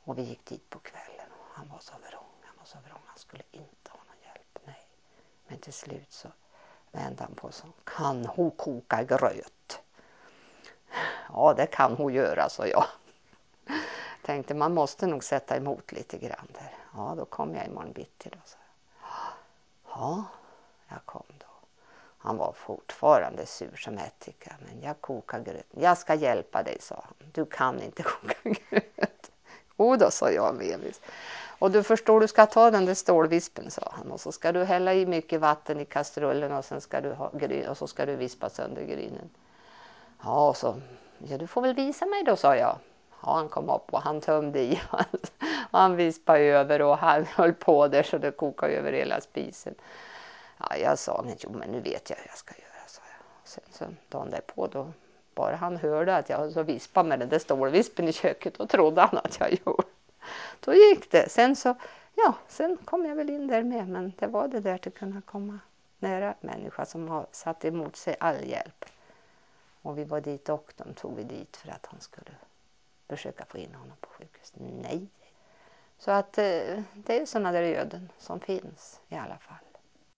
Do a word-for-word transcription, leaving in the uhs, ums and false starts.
Och vi gick dit på kvällen och han var så vrång, han var så vrång, han skulle inte ha någon hjälp, nej. Men till slut så vände han på så, kan hon koka gröt? Ja, det kan hon göra, så jag. Tänkte man måste nog sätta emot lite grann där. Ja, då kom jag imorgon bitti då. Så. Ja, jag kom då. Han var fortfarande sur som ättika, men jag kokar gröt. Jag ska hjälpa dig, sa han. Du kan inte koka gröt. Och då, sa jag medvis. Och du förstår, du ska ta den där stålvispen, sa han. Och så ska du hälla i mycket vatten i kastrullen och sen ska du ha gryn och så ska du vispa sönder grynen. Ja, och så, ja, du får väl visa mig då, sa jag. Ja, han kom upp och han tömde i. Och han vispade över och han höll på där så det kokade över hela spisen. Ja, jag sa, men jo, men nu vet jag hur jag ska göra, sa jag. Sen så dagen därpå då, bara han hörde att jag så vispade med den där stålvispen i köket, och trodde han att jag gjorde. Då gick det. Sen så, ja, sen kom jag väl in där med, men det var det där att kunna komma nära människa som har satt emot sig all hjälp. Och vi var dit, och de tog vi dit för att han skulle försöka få in honom på sjukhus. Nej. Så att det är sådana där öden som finns i alla fall.